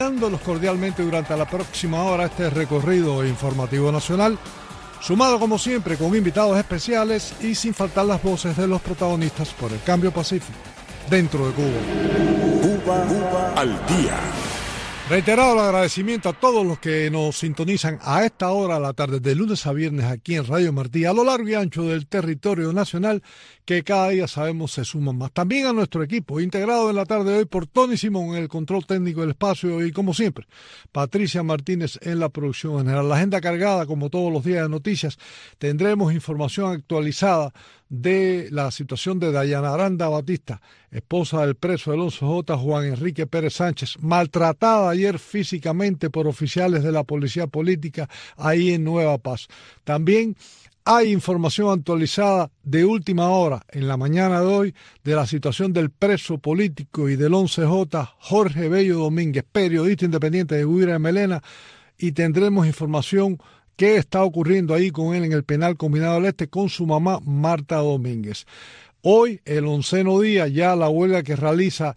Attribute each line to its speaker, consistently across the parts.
Speaker 1: Los cordialmente durante la próxima hora este recorrido informativo nacional, sumado como siempre con invitados especiales y sin faltar las voces de los protagonistas por el cambio pacífico dentro de Cuba.
Speaker 2: Cuba al día.
Speaker 1: Reiterado el agradecimiento a todos los que nos sintonizan a esta hora de la tarde, de lunes a viernes aquí en Radio Martí, a lo largo y ancho del territorio nacional, que cada día sabemos se suman más. También a nuestro equipo, integrado en la tarde de hoy por Tony Simón en el control técnico del espacio y, como siempre, Patricia Martínez en la producción general. La agenda cargada, como todos los días de noticias, tendremos información actualizada de la situación de Dayana Aranda Batista, esposa del preso del 11J Juan Enrique Pérez Sánchez, maltratada ayer físicamente por oficiales de la policía política ahí en Nueva Paz. También hay información actualizada de última hora en la mañana de hoy de la situación del preso político y del 11J Jorge Bello Domínguez, periodista independiente de Guira de Melena, y tendremos información qué está ocurriendo ahí con él en el penal combinado del Este con su mamá Marta Domínguez. Hoy, el 11º día, ya la huelga que realiza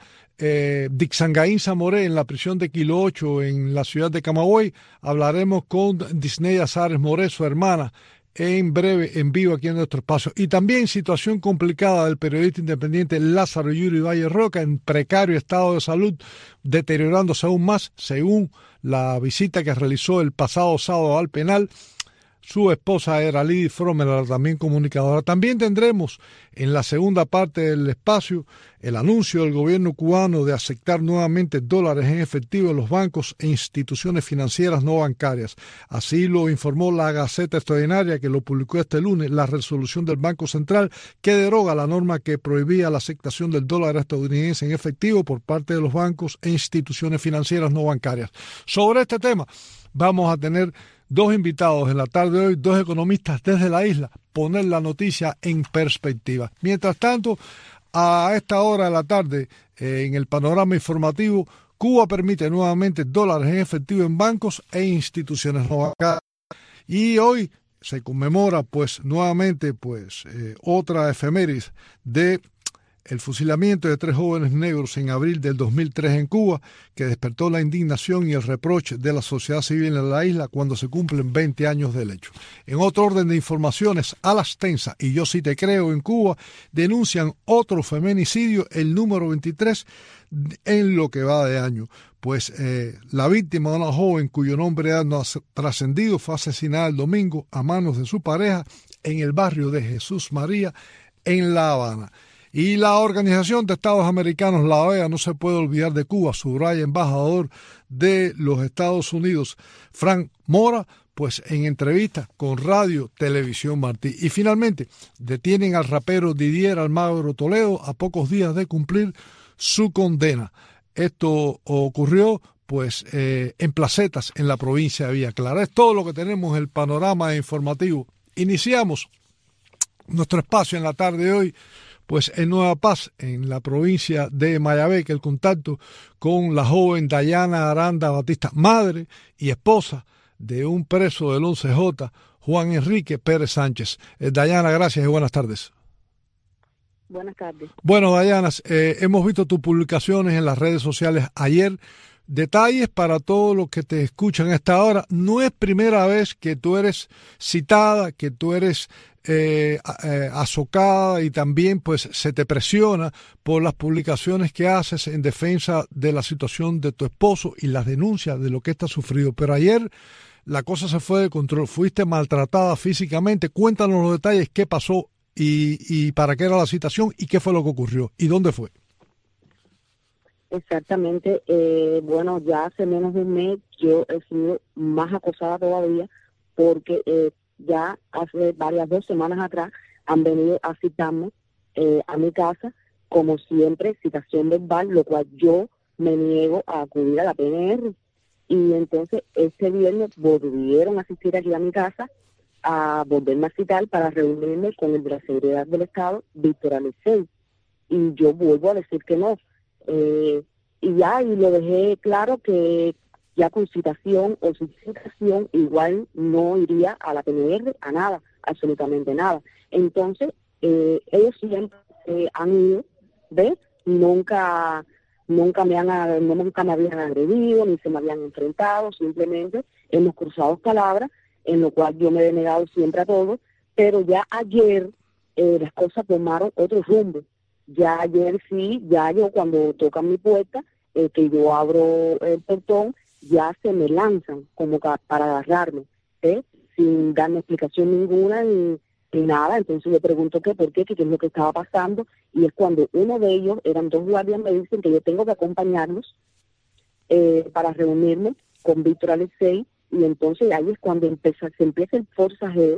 Speaker 1: Dixangaín Zamoré en la prisión de Kilo 8 en la ciudad de Camagüey. Hablaremos con Disney Azares Moré, su hermana, en breve, en vivo aquí en nuestro espacio. Y también situación complicada del periodista independiente Lázaro Yuri Valle Roca, en precario estado de salud, deteriorándose aún más, según la visita que realizó el pasado sábado al penal. Su esposa era Lidy Frommer, también comunicadora. También tendremos en la segunda parte del espacio el anuncio del gobierno cubano de aceptar nuevamente dólares en efectivo en los bancos e instituciones financieras no bancarias. Así lo informó la Gaceta Extraordinaria, que lo publicó este lunes, la resolución del Banco Central que deroga la norma que prohibía la aceptación del dólar estadounidense en efectivo por parte de los bancos e instituciones financieras no bancarias. Sobre este tema vamos a tener dos invitados en la tarde de hoy, dos economistas desde la isla, poner la noticia en perspectiva. Mientras tanto, a esta hora de la tarde, en el panorama informativo, Cuba permite nuevamente dólares en efectivo en bancos e instituciones no bancarias. Y hoy se conmemora, nuevamente, otra efeméride de el fusilamiento de 3 jóvenes negros en abril del 2003 en Cuba, que despertó la indignación y el reproche de la sociedad civil en la isla cuando se cumplen 20 años del hecho. En otro orden de informaciones, Alastensa y Yo Sí Te Creo en Cuba denuncian otro feminicidio, el número 23, en lo que va de año. La víctima de una joven cuyo nombre no ha trascendido fue asesinada el domingo a manos de su pareja en el barrio de Jesús María, en La Habana. Y la Organización de Estados Americanos, la OEA, no se puede olvidar de Cuba, subraya embajador de los Estados Unidos, Frank Mora, en entrevista con Radio Televisión Martí. Y finalmente, detienen al rapero Didier Almagro Toledo a pocos días de cumplir su condena. Esto ocurrió en Placetas, en la provincia de Villa Clara. Es todo lo que tenemos en el panorama informativo. Iniciamos nuestro espacio en la tarde de hoy en Nueva Paz, en la provincia de Mayabé, el contacto con la joven Dayana Aranda Batista, madre y esposa de un preso del 11J, Juan Enrique Pérez Sánchez. Dayana, gracias y buenas tardes.
Speaker 3: Buenas tardes.
Speaker 1: Bueno, Dayana, hemos visto tus publicaciones en las redes sociales ayer. Detalles para todos los que te escuchan a esta hora. No es primera vez que tú eres citada, que tú eres azocada y también se te presiona por las publicaciones que haces en defensa de la situación de tu esposo y las denuncias de lo que está sufrido. Pero ayer la cosa se fue de control, fuiste maltratada físicamente. Cuéntanos los detalles, qué pasó y para qué era la citación y qué fue lo que ocurrió y dónde fue.
Speaker 3: Exactamente. Ya hace menos de un mes yo he sido más acosada todavía porque ya hace 2 semanas atrás han venido a citarme a mi casa, como siempre, citación verbal, lo cual yo me niego a acudir a la PNR. Y entonces este viernes volvieron a asistir aquí a mi casa a volverme a citar para reunirme con el de la Seguridad del Estado, Víctor Alicey. Y yo vuelvo a decir que no. Y lo dejé claro que ya con citación o sin citación igual no iría a la PNR, a nada, absolutamente nada. Entonces, ellos siempre han ido, ¿ves? Nunca nunca nunca me habían agredido, ni se me habían enfrentado, simplemente hemos cruzado palabras, en lo cual yo me he negado siempre a todo, pero ya ayer las cosas tomaron otro rumbo. Ya ayer sí, ya yo cuando tocan mi puerta, que yo abro el portón, ya se me lanzan como para agarrarme, sin darme explicación ninguna ni nada. Entonces le pregunto por qué, qué es lo que estaba pasando, y es cuando uno de ellos, eran 2 guardias, me dicen que yo tengo que acompañarlos para reunirme con Víctor Alexei, y entonces ahí es cuando se empieza el forcejeo,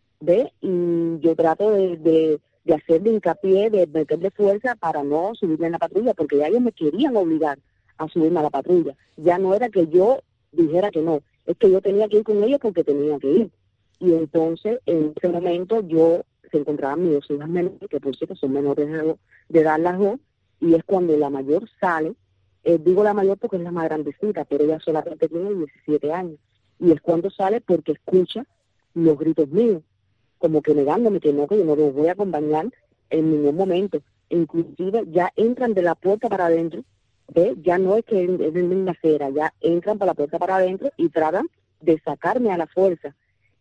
Speaker 3: y yo trato de hacerle hincapié, de meterle fuerza para no subirme en la patrulla, porque ya ellos me querían obligar a subirme a la patrulla. Ya no era que yo dijera que no, es que yo tenía que ir con ellos porque tenía que ir. Y entonces, en ese momento, se encontraban mis 2 hijas menores, que por cierto son menores de edad las 2, y es cuando la mayor sale, digo la mayor porque es la más grandecita, pero ella solamente tiene 17 años, y es cuando sale porque escucha los gritos míos, como que negándome que yo no los voy a acompañar en ningún momento. Inclusive ya entran de la puerta para adentro, ya no es que es en la acera, ya entran por la puerta para adentro y tratan de sacarme a la fuerza.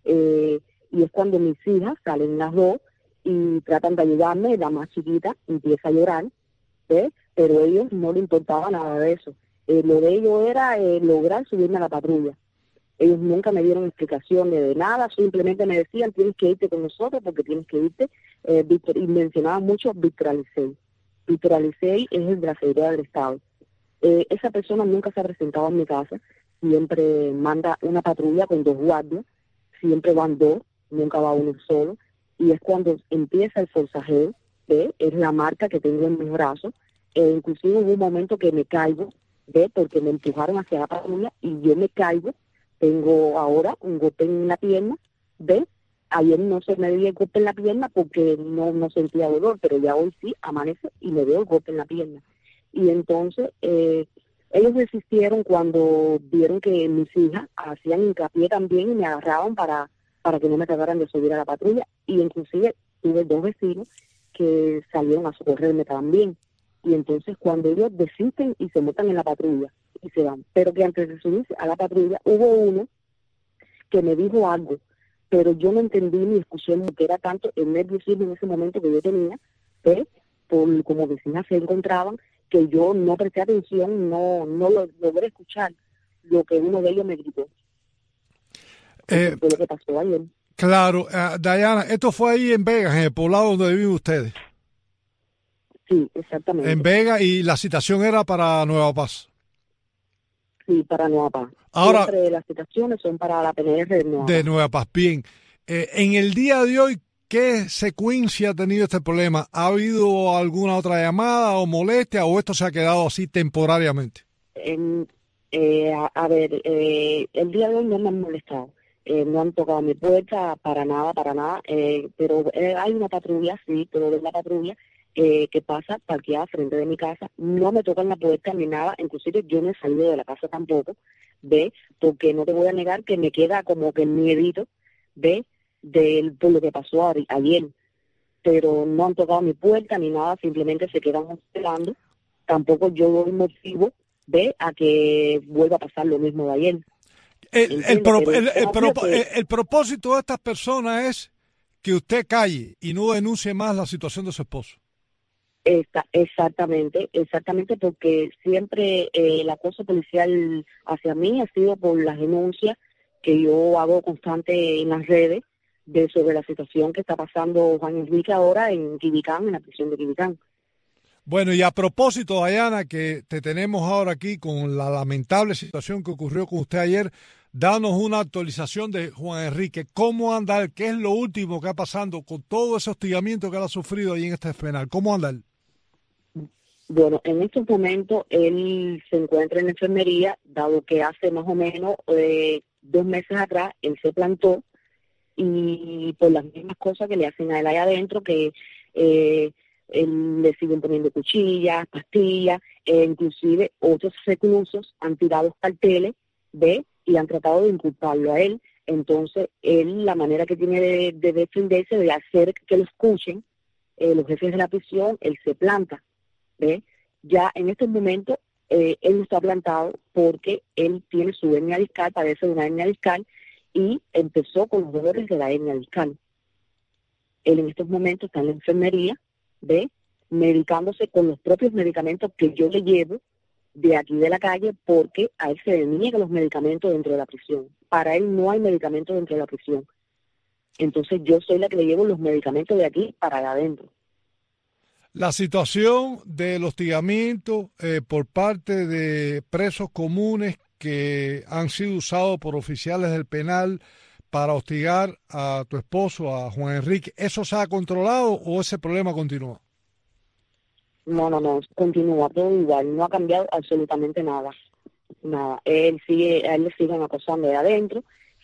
Speaker 3: Y es cuando mis hijas salen las 2 y tratan de ayudarme. La más chiquita empieza a llorar, pero a ellos no le importaba nada de eso. Lo de ellos era lograr subirme a la patrulla. Ellos nunca me dieron explicación de nada, simplemente me decían, tienes que irte con nosotros porque tienes que irte, Víctor, y mencionaban mucho Víctor Alexei. Víctor Alexei es el de la seguridad del Estado. Esa persona nunca se ha presentado en mi casa, siempre manda una patrulla con 2 guardias, siempre van 2, nunca va uno solo, y es cuando empieza el forcejeo, es la marca que tengo en mis brazos. Inclusive hubo un momento que me caigo, porque me empujaron hacia la patrulla y yo me caigo. Tengo ahora un golpe en la pierna, ayer no se me dio el golpe en la pierna porque no sentía dolor, pero ya hoy sí amanece y me dio el golpe en la pierna. Y entonces ellos desistieron cuando vieron que mis hijas hacían hincapié también y me agarraban para que no me trataran de subir a la patrulla, y inclusive tuve 2 vecinos que salieron a socorrerme también. Y entonces cuando ellos desisten y se montan en la patrulla y se van, pero que antes de subirse a la patrulla hubo uno que me dijo algo, pero yo no entendí ni escuché lo que era tanto el nerviosismo en ese momento que yo tenía, por como vecinas se encontraban, que yo no presté atención, no lo logré escuchar lo que uno de ellos me gritó. Fue lo que pasó ayer.
Speaker 1: Claro, Diana, esto fue ahí en Vegas, en el poblado donde viven ustedes.
Speaker 3: Sí, exactamente.
Speaker 1: En Vegas, y la citación era para Nueva Paz.
Speaker 3: Sí, para Nueva Paz.
Speaker 1: Ahora,
Speaker 3: siempre las citaciones son para la PNR
Speaker 1: de Nueva Paz. Bien, en el día de hoy, ¿qué secuencia ha tenido este problema? ¿Ha habido alguna otra llamada o molestia, o esto se ha quedado así temporariamente?
Speaker 3: El día de hoy no me han molestado. No han tocado mi puerta para nada, pero hay una patrulla, sí, pero es la patrulla que pasa parqueada frente de mi casa. No me tocan la puerta ni nada, inclusive yo no he salido de la casa tampoco, porque no te voy a negar que me queda como que el miedito, por lo que pasó ayer. Pero no han tocado mi puerta ni nada, simplemente se quedan esperando. Tampoco yo doy motivo a que vuelva a pasar lo mismo de ayer.
Speaker 1: El propósito de estas personas es que usted calle y no denuncie más la situación de su esposo.
Speaker 3: Exactamente, porque siempre el acoso policial hacia mí ha sido por las denuncias que yo hago constante en las redes sobre la situación que está pasando Juan Enrique ahora en Quibicán, en la prisión de Quibicán.
Speaker 1: Bueno, y a propósito, Diana, que te tenemos ahora aquí con la lamentable situación que ocurrió con usted ayer, danos una actualización de Juan Enrique. ¿Cómo anda él? ¿Qué es lo último que ha pasado con todo ese hostigamiento que él ha sufrido ahí en este penal? ¿Cómo anda él?
Speaker 3: Bueno, en estos momentos él se encuentra en la enfermería, dado que hace más o menos 2 meses atrás él se plantó, y por las mismas cosas que le hacen a él allá adentro, que él le siguen poniendo cuchillas, pastillas, inclusive otros reclusos han tirado carteles, y han tratado de inculparlo a él. Entonces él, la manera que tiene de defenderse, de hacer que lo escuchen los jefes de la prisión, él se planta, ya en estos momentos él no está plantado porque él tiene su hernia discal, padece de una hernia discal y empezó con los dolores de la hernia discal. Él en estos momentos está en la enfermería, medicándose con los propios medicamentos que yo le llevo de aquí de la calle, porque a él se le niegan los medicamentos dentro de la prisión. Para él no hay medicamentos dentro de la prisión. Entonces yo soy la que le llevo los medicamentos de aquí para allá adentro.
Speaker 1: La situación del hostigamiento por parte de presos comunes que han sido usados por oficiales del penal para hostigar a tu esposo, a Juan Enrique, ¿eso se ha controlado o ese problema continúa?
Speaker 3: No, continúa todo igual, no ha cambiado absolutamente nada. A él le siguen acosando de adentro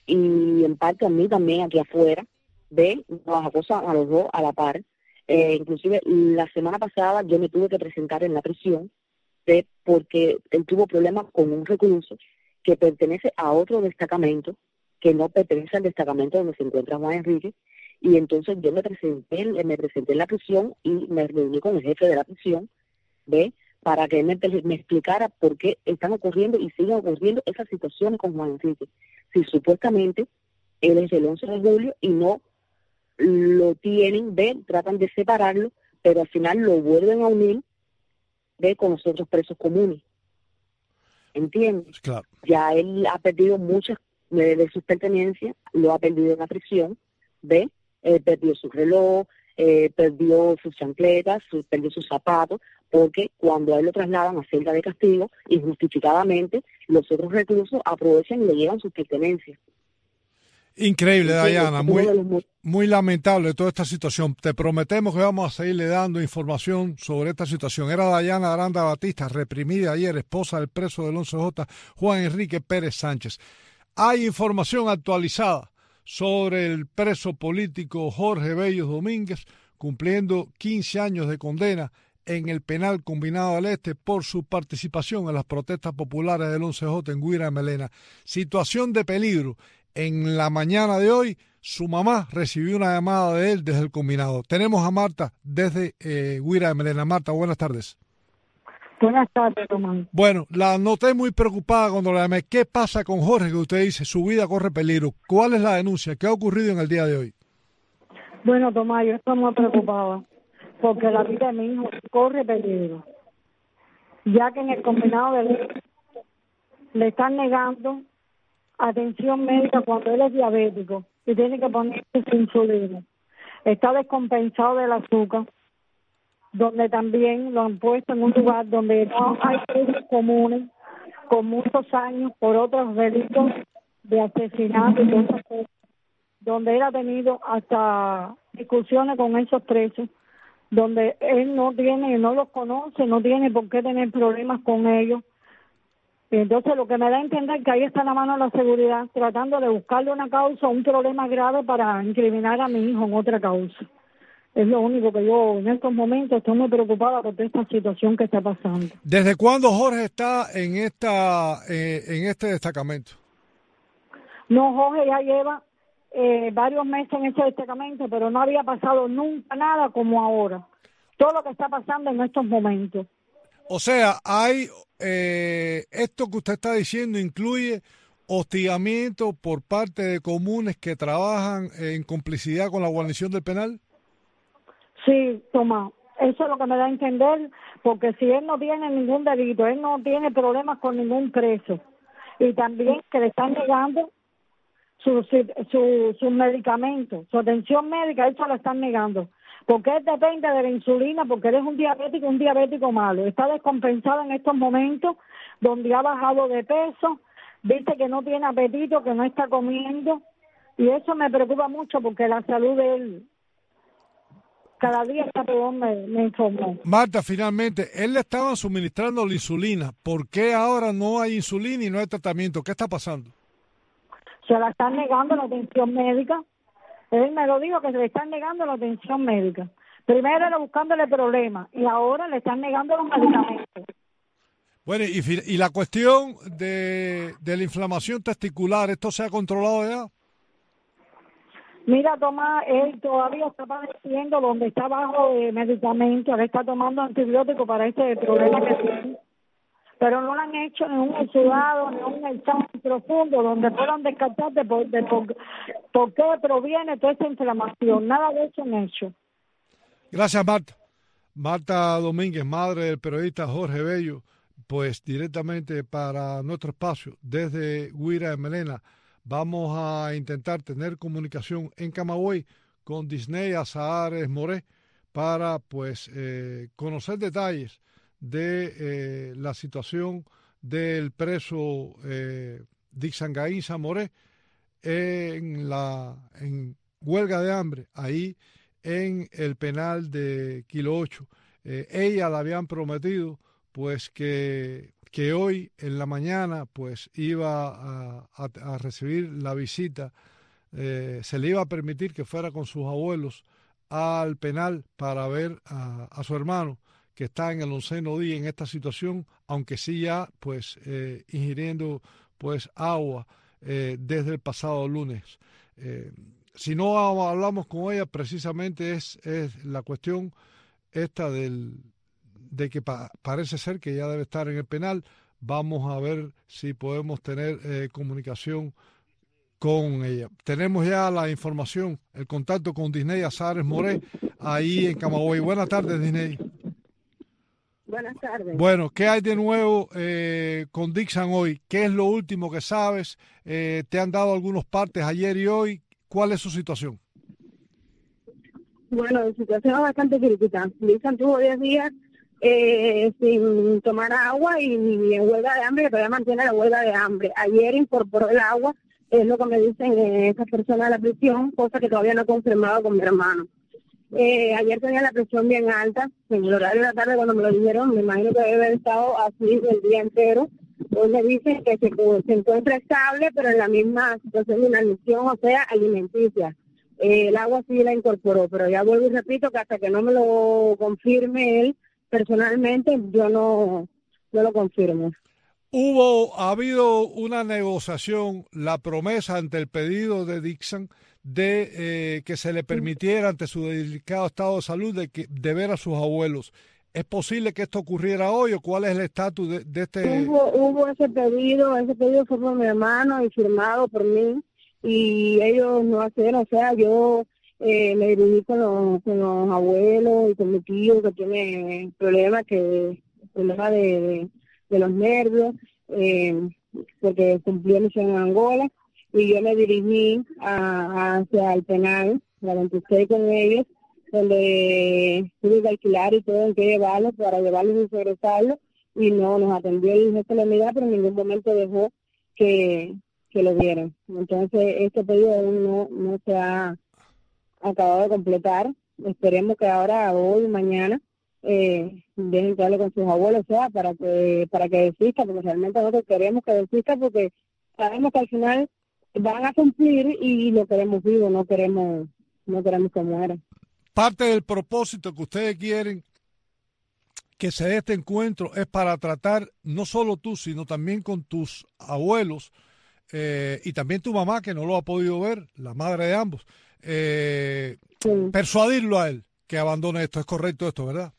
Speaker 3: y en parte a mí también aquí afuera, nos acosan a los dos a la par. Inclusive la semana pasada yo me tuve que presentar en la prisión, porque él tuvo problemas con un recluso que pertenece a otro destacamento, que no pertenece al destacamento donde se encuentra Juan Enrique, y entonces yo me presenté en la prisión y me reuní con el jefe de la prisión, para que él me explicara por qué están ocurriendo y siguen ocurriendo esas situaciones con Juan Enrique. Si supuestamente él es el 11 de julio y no lo tienen, tratan de separarlo, pero al final lo vuelven a unir, con los otros presos comunes. ¿Entiendes?
Speaker 1: Claro.
Speaker 3: Ya él ha perdido muchas de sus pertenencias, lo ha perdido en la prisión, perdió su reloj, perdió sus chancletas, perdió sus zapatos, porque cuando a él lo trasladan a celda de castigo, injustificadamente, los otros reclusos aprovechan y le llevan sus pertenencias.
Speaker 1: Increíble, Dayana, muy lamentable toda esta situación. Te prometemos que vamos a seguirle dando información sobre esta situación. Era Dayana Aranda Batista, reprimida ayer, esposa del preso del 11J, Juan Enrique Pérez Sánchez. Hay información actualizada sobre el preso político Jorge Bello Domínguez, cumpliendo 15 años de condena en el penal combinado del Este por su participación en las protestas populares del 11J en Guira de Melena. Situación de peligro. En la mañana de hoy, su mamá recibió una llamada de él desde el combinado. Tenemos a Marta desde Guira de Melena. Marta, buenas tardes.
Speaker 4: Buenas tardes, Tomás.
Speaker 1: Bueno, la noté muy preocupada cuando la llamé. ¿Qué pasa con Jorge, que usted dice su vida corre peligro? ¿Cuál es la denuncia? ¿Qué ha ocurrido en el día de hoy?
Speaker 4: Bueno, Tomás, yo estoy muy preocupada porque la vida de mi hijo corre peligro, ya que en el combinado le están negando atención médica cuando él es diabético y tiene que ponerse su insulina. Está descompensado del azúcar, donde también lo han puesto en un lugar donde no hay presos comunes con muchos años por otros delitos de asesinato y todas esas cosas, donde él ha tenido hasta discusiones con esos presos, donde él no los conoce, no tiene por qué tener problemas con ellos. Entonces lo que me da a entender es que ahí está la mano de la seguridad tratando de buscarle una causa, un problema grave para incriminar a mi hijo en otra causa. Es lo único que yo en estos momentos estoy muy preocupada por esta situación que está pasando.
Speaker 1: ¿Desde cuándo Jorge está en este destacamento?
Speaker 4: No, Jorge ya lleva varios meses en ese destacamento, pero no había pasado nunca nada como ahora. Todo lo que está pasando en estos momentos.
Speaker 1: O sea, hay esto que usted está diciendo incluye hostigamiento por parte de comunes que trabajan en complicidad con la guarnición del penal.
Speaker 4: Sí, Tomás, eso es lo que me da a entender, porque si él no tiene ningún delito, él no tiene problemas con ningún preso, y también que le están negando sus medicamentos, su atención médica, eso lo están negando, porque él depende de la insulina, porque él es un diabético malo, está descompensado en estos momentos, donde ha bajado de peso, dice que no tiene apetito, que no está comiendo, y eso me preocupa mucho, porque la salud de él cada día está peor, me informó.
Speaker 1: Marta, finalmente, él le estaban suministrando la insulina. ¿Por qué ahora no hay insulina y no hay tratamiento? ¿Qué está pasando?
Speaker 4: Se la están negando la atención médica. Él me lo dijo, que se le están negando la atención médica. Primero era buscándole problemas y ahora le están negando los medicamentos.
Speaker 1: Bueno, y la cuestión de la inflamación testicular, ¿esto se ha controlado ya?
Speaker 4: Mira, Tomás, él todavía está padeciendo donde está bajo de medicamentos, él está tomando antibióticos para este problema que tiene, pero no lo han hecho en un exudado, ni un examen profundo donde puedan descartar por qué proviene toda esta inflamación. Nada de eso han hecho.
Speaker 1: Gracias, Marta. Marta Domínguez, madre del periodista Jorge Bello, pues directamente para nuestro espacio desde Guira de Melena. Vamos a intentar tener comunicación en Camagüey con Disney Azahares Moré para pues conocer detalles de la situación del preso Dixon Gainza Moré en huelga de hambre ahí en el penal de Kilo 8. Ella le habían prometido pues que hoy en la mañana pues iba a recibir la visita, se le iba a permitir que fuera con sus abuelos al penal para ver a su hermano que está en el 11º día en esta situación, aunque sí ya pues ingiriendo pues agua desde el pasado lunes. Si no hablamos con ella, precisamente es la cuestión esta de que parece ser que ya debe estar en el penal. Vamos a ver si podemos tener comunicación con ella. Tenemos ya la información, el contacto con Disney Azahares Moré, ahí en Camagüey. Buenas tardes, Disney.
Speaker 3: Buenas tardes.
Speaker 1: Bueno, ¿qué hay de nuevo con Dixon hoy? ¿Qué es lo último que sabes? ¿Te han dado algunos partes ayer y hoy? ¿Cuál es su situación?
Speaker 3: Bueno, la situación es bastante crítica. Dixon tuvo 10 días sin tomar agua y en huelga de hambre, que todavía mantiene la huelga de hambre. Ayer incorporó el agua, es lo que me dicen esas personas de la prisión, cosa que todavía no he confirmado con mi hermano. Ayer tenía la presión bien alta, en el horario de la tarde cuando me lo dijeron, me imagino que debe haber estado así el día entero. Hoy me dicen que se encuentra estable, pero en la misma situación de inanición, o sea, alimenticia. El agua sí la incorporó, pero ya vuelvo y repito que hasta que no me lo confirme él personalmente, yo no lo confirmo.
Speaker 1: Ha habido una negociación, la promesa ante el pedido de Dixon de que se le permitiera ante su delicado estado de salud de ver a sus abuelos. ¿Es posible que esto ocurriera hoy o cuál es el estatus de este?
Speaker 3: Hubo ese pedido fue por mi hermano y firmado por mí y ellos no hacen, o sea, yo me dirigí con los abuelos y con mi tío que tiene problemas de los nervios, porque cumplió misión en Angola, y yo me dirigí hacia el penal, la contesté con ellos, donde tuve que alquilar y todo, en que llevarlos para llevarlos y regresarlos, y no nos atendió el jefe de la unidad, pero en ningún momento dejó que lo dieran. Entonces, este pedido aún no se ha acabado de completar. Esperemos que ahora, hoy, mañana, dejen que hable con sus abuelos, o sea, para que desista, porque realmente nosotros queremos que desista, porque sabemos que al final van a cumplir y lo queremos vivo, no queremos que muera.
Speaker 1: Parte del propósito que ustedes quieren que se dé este encuentro es para tratar, no solo tú, sino también con tus abuelos y también tu mamá, que no lo ha podido ver, la madre de ambos,
Speaker 3: Sí.
Speaker 1: Persuadirlo a él que abandone esto. ¿Es correcto esto, verdad?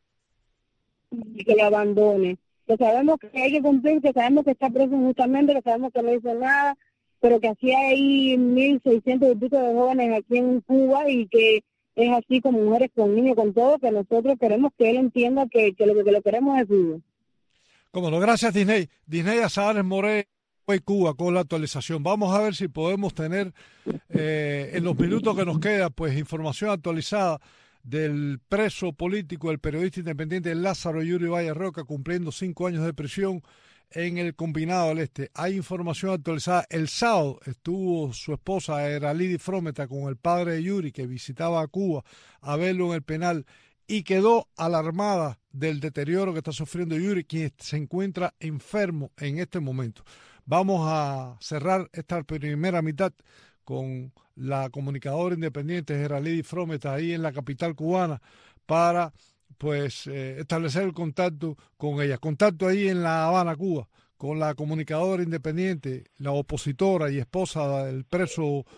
Speaker 3: Y que lo abandone. Que sabemos que hay que cumplir, que sabemos que está preso injustamente, que sabemos que no hizo nada, pero que así hay 1.600 y pico de jóvenes aquí en Cuba y que es así con mujeres, con niños, con todo, que nosotros queremos que él entienda que lo queremos es vivo.
Speaker 1: Cómo no, gracias Disney. Disney Azahares Moré, Cuba, con la actualización. Vamos a ver si podemos tener en los minutos que nos queda, pues información actualizada del preso político, el periodista independiente Lázaro Yuri Valle Roca, cumpliendo 5 años de prisión en el Combinado del Este. Hay información actualizada. El sábado estuvo su esposa Eralidi Frometa con el padre de Yuri, que visitaba a Cuba a verlo en el penal, y quedó alarmada del deterioro que está sufriendo Yuri, quien se encuentra enfermo en este momento. Vamos a cerrar esta primera mitad con la comunicadora independiente Eralidi Frometa ahí en la capital cubana para pues establecer el contacto con ella. Contacto ahí en La Habana, Cuba, con la comunicadora independiente, la opositora y esposa del preso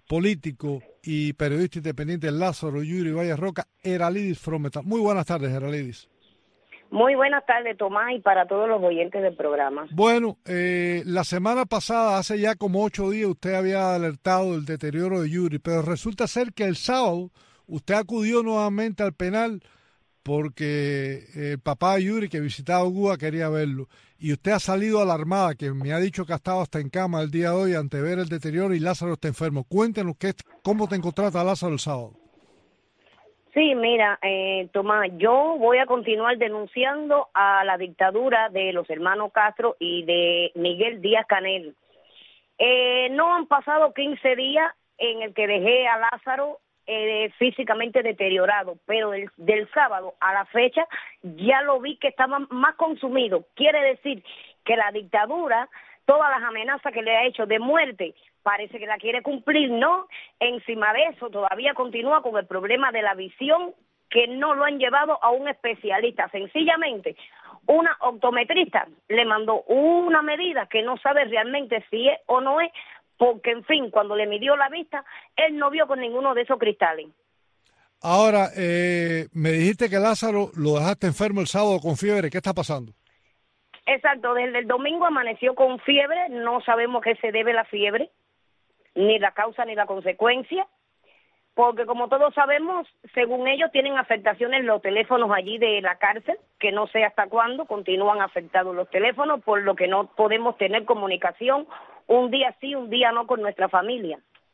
Speaker 1: político y periodista independiente Lázaro Yuri Valle Roca, Eralidis Frometa. Muy buenas tardes, Eralidis.
Speaker 5: Muy buenas tardes, Tomás, y para todos los oyentes del programa.
Speaker 1: Bueno, la semana pasada, hace ya como 8 días, usted había alertado del deterioro de Yuri, pero resulta ser que el sábado usted acudió nuevamente al penal porque el papá de Yuri, que visitaba Cuba, quería verlo. Y usted ha salido alarmada, que me ha dicho que ha estado hasta en cama el día de hoy ante ver el deterioro y Lázaro está enfermo. Cuéntenos cómo te encontraste a Lázaro el sábado.
Speaker 5: Sí, mira, Tomás, yo voy a continuar denunciando a la dictadura de los hermanos Castro y de Miguel Díaz-Canel. No han pasado 15 días en el que dejé a Lázaro físicamente deteriorado, pero del sábado a la fecha ya lo vi que estaba más consumido. Quiere decir que la dictadura, todas las amenazas que le ha hecho de muerte, parece que la quiere cumplir, ¿no? Encima de eso todavía continúa con el problema de la visión, que no lo han llevado a un especialista. Sencillamente, una optometrista le mandó una medida que no sabe realmente si es o no es, porque, en fin, cuando le midió la vista, él no vio con ninguno de esos cristales.
Speaker 1: Ahora, me dijiste que Lázaro lo dejaste enfermo el sábado con fiebre. ¿Qué está pasando?
Speaker 5: Exacto, desde el domingo amaneció con fiebre, no sabemos qué se debe la fiebre, ni la causa ni la consecuencia, porque como todos sabemos, según ellos tienen afectaciones los teléfonos allí de la cárcel, que no sé hasta cuándo continúan afectados los teléfonos, por lo que no podemos tener comunicación un día sí, un día no con nuestra familia.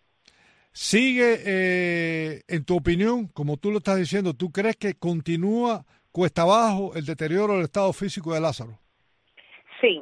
Speaker 1: Sigue, en tu opinión, como tú lo estás diciendo, ¿tú crees que continúa cuesta abajo el deterioro del estado físico de Lázaro?
Speaker 5: Sí,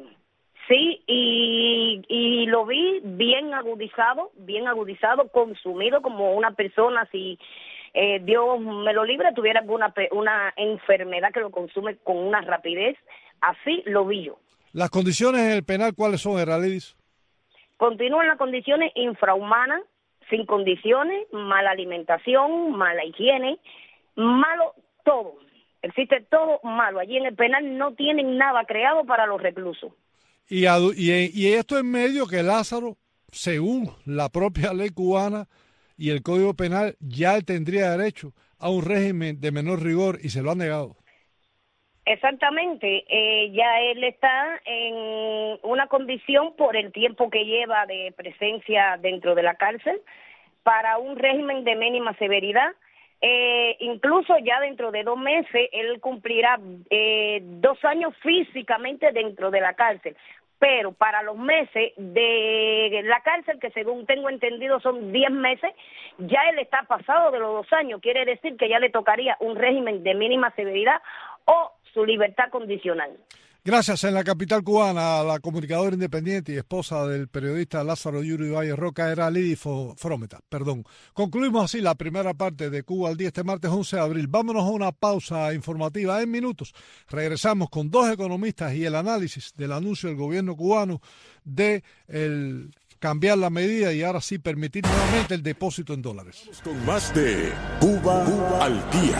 Speaker 5: y lo vi bien agudizado, consumido como una persona, si Dios me lo libre, tuviera una enfermedad que lo consume con una rapidez, así lo vi yo.
Speaker 1: ¿Las condiciones en el penal cuáles son, Eralidis?
Speaker 5: Continúan las condiciones infrahumanas, sin condiciones, mala alimentación, mala higiene, malo todo. Existe todo malo. Allí en el penal no tienen nada creado para los reclusos.
Speaker 1: Y esto en medio que Lázaro, según la propia ley cubana y el Código Penal, ya tendría derecho a un régimen de menor rigor y se lo han negado.
Speaker 5: Exactamente, ya él está en una condición por el tiempo que lleva de presencia dentro de la cárcel para un régimen de mínima severidad. Incluso ya dentro de 2 meses él cumplirá 2 años físicamente dentro de la cárcel, pero para los meses de la cárcel, que según tengo entendido son 10 meses, ya él está pasado de los 2 años, quiere decir que ya le tocaría un régimen de mínima severidad o su libertad condicional.
Speaker 1: Gracias. En la capital cubana, la comunicadora independiente y esposa del periodista Lázaro Yuri Valle Roca, Eralidis Frometa. Concluimos así la primera parte de Cuba al día este martes 11 de abril. Vámonos a una pausa informativa en minutos. Regresamos con 2 economistas y el análisis del anuncio del gobierno cubano de cambiar la medida y ahora sí permitir nuevamente el depósito en dólares.
Speaker 2: Con más de Cuba al día.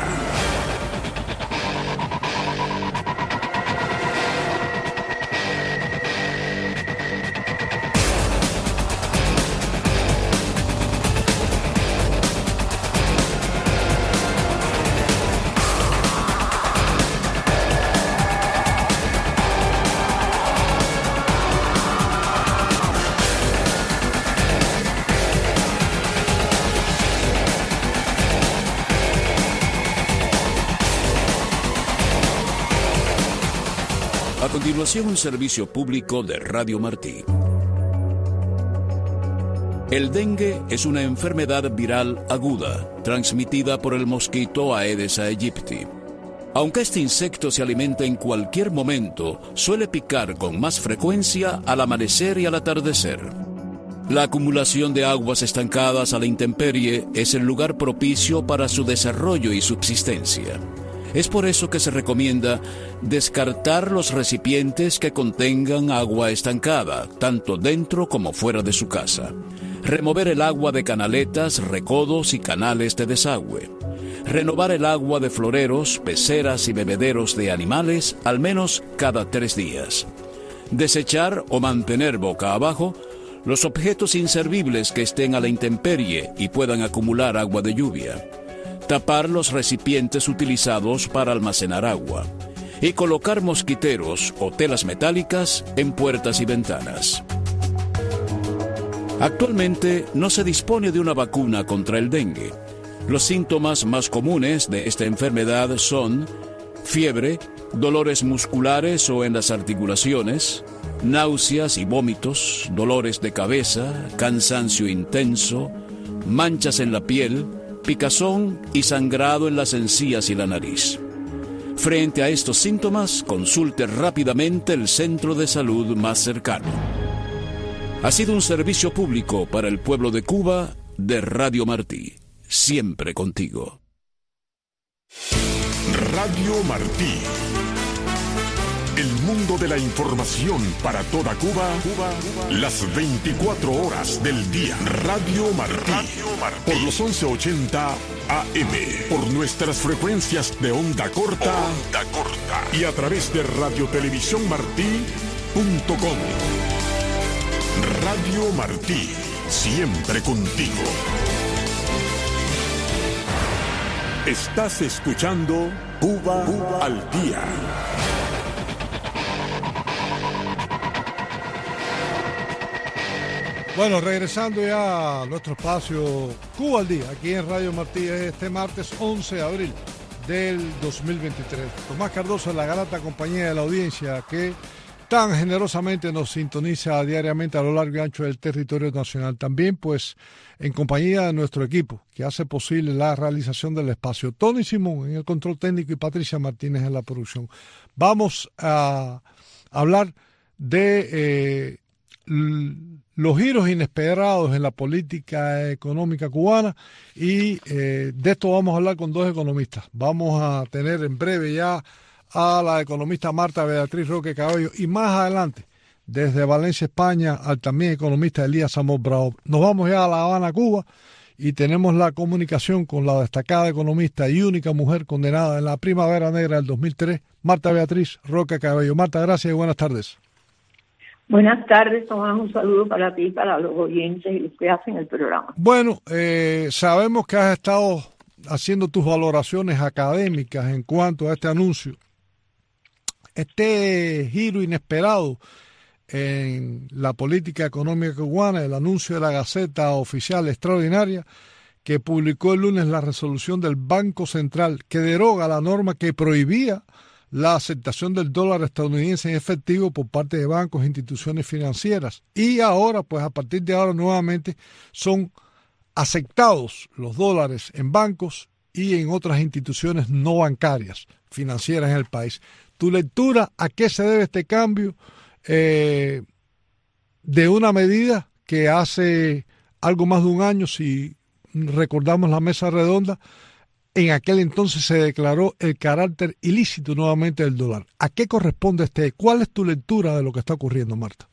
Speaker 6: A continuación, un servicio público de Radio Martí. El dengue es una enfermedad viral aguda, transmitida por el mosquito Aedes aegypti. Aunque este insecto se alimenta en cualquier momento, suele picar con más frecuencia al amanecer y al atardecer. La acumulación de aguas estancadas a la intemperie es el lugar propicio para su desarrollo y subsistencia. Es por eso que se recomienda descartar los recipientes que contengan agua estancada, tanto dentro como fuera de su casa. Remover el agua de canaletas, recodos y canales de desagüe. Renovar el agua de floreros, peceras y bebederos de animales al menos cada 3 días. Desechar o mantener boca abajo los objetos inservibles que estén a la intemperie y puedan acumular agua de lluvia, tapar los recipientes utilizados para almacenar agua y colocar mosquiteros o telas metálicas en puertas y ventanas. Actualmente no se dispone de una vacuna contra el dengue. Los síntomas más comunes de esta enfermedad son fiebre, dolores musculares o en las articulaciones, náuseas y vómitos, dolores de cabeza, cansancio intenso, manchas en la piel, picazón y sangrado en las encías y la nariz. Frente a estos síntomas, consulte rápidamente el centro de salud más cercano. Ha sido un servicio público para el pueblo de Cuba de Radio Martí. Siempre contigo.
Speaker 2: Radio Martí. El mundo de la información para toda Cuba, las 24 horas del día. Radio Martí. Por los 1180 AM. Por nuestras frecuencias de onda corta. Y a través de radiotelevisiónmartí.com. Radio Martí. Siempre contigo. Estás escuchando Cuba al Día.
Speaker 1: Bueno, regresando ya a nuestro espacio Cuba al Día, aquí en Radio Martí, este martes 11 de abril del 2023. Tomás Cardoso, la grata compañía de la audiencia que tan generosamente nos sintoniza diariamente a lo largo y ancho del territorio nacional. También, pues, en compañía de nuestro equipo, que hace posible la realización del espacio. Tony Simón en el control técnico y Patricia Martínez en la producción. Vamos a hablar de los giros inesperados en la política económica cubana y de esto vamos a hablar con dos economistas. Vamos a tener en breve ya a la economista Marta Beatriz Roque Cabello y más adelante desde Valencia, España, al también economista Elías Amor Bravo. Nos vamos ya a La Habana, Cuba, y tenemos la comunicación con la destacada economista y única mujer condenada en la Primavera Negra del 2003, Marta Beatriz Roque Cabello. Marta, gracias y buenas tardes.
Speaker 7: Buenas tardes, Tomás, un saludo para ti y para los oyentes y los que hacen el programa.
Speaker 1: Bueno, sabemos que has estado haciendo tus valoraciones académicas en cuanto a este anuncio. Este giro inesperado en la política económica cubana, el anuncio de la Gaceta Oficial Extraordinaria que publicó el lunes la resolución del Banco Central que deroga la norma que prohibía la aceptación del dólar estadounidense en efectivo por parte de bancos e instituciones financieras. Y ahora, pues a partir de ahora nuevamente son aceptados los dólares en bancos y en otras instituciones no bancarias financieras en el país. ¿Tu lectura a qué se debe este cambio de una medida que hace algo más de un año, si recordamos la mesa redonda, en aquel entonces se declaró el carácter ilícito nuevamente del dólar? ¿A qué corresponde ¿Cuál es tu lectura de lo que está ocurriendo, Marta?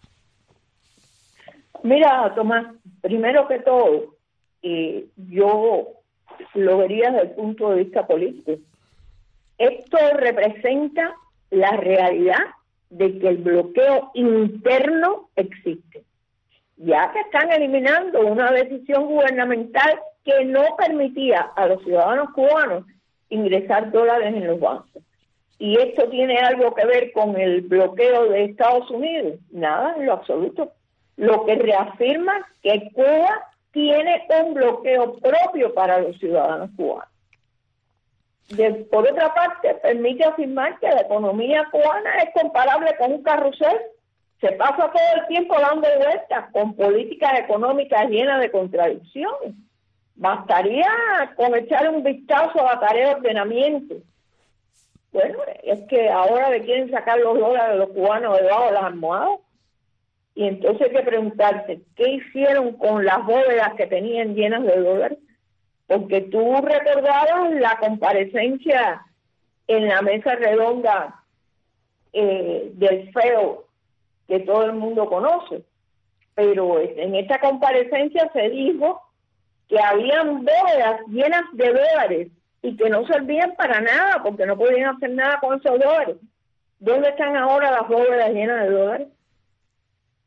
Speaker 7: Mira, Tomás, primero que todo, yo lo vería desde el punto de vista político. Esto representa la realidad de que el bloqueo interno existe, ya que están eliminando una decisión gubernamental que no permitía a los ciudadanos cubanos ingresar dólares en los bancos. ¿Y esto tiene algo que ver con el bloqueo de Estados Unidos? Nada, en lo absoluto. Lo que reafirma que Cuba tiene un bloqueo propio para los ciudadanos cubanos. Por otra parte, permite afirmar que la economía cubana es comparable con un carrusel. Se pasa todo el tiempo dando vueltas con políticas económicas llenas de contradicciones. Bastaría con echar un vistazo a la tarea de ordenamiento. Bueno, es que ahora le quieren sacar los dólares de los cubanos debajo de las almohadas. Y entonces hay que preguntarse, ¿qué hicieron con las bóvedas que tenían llenas de dólares? Porque tú recordabas la comparecencia en la mesa redonda del FEO, que todo el mundo conoce. Pero en esta comparecencia se dijo que habían bóvedas llenas de dólares y que no servían para nada porque no podían hacer nada con esos dólares. ¿Dónde están ahora las bóvedas llenas de dólares?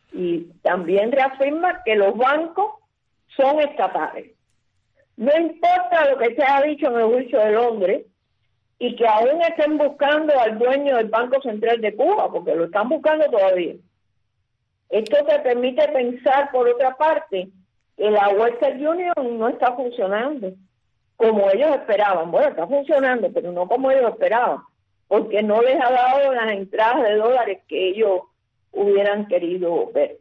Speaker 7: Y también reafirma que los bancos son estatales. No importa lo que se ha dicho en el juicio de Londres y que aún estén buscando al dueño del Banco Central de Cuba, porque lo están buscando todavía. Esto te permite pensar, por otra parte, que la Western Union no está funcionando como ellos esperaban. Bueno, está funcionando, pero no como ellos esperaban, porque no les ha dado las entradas de dólares que ellos hubieran querido ver.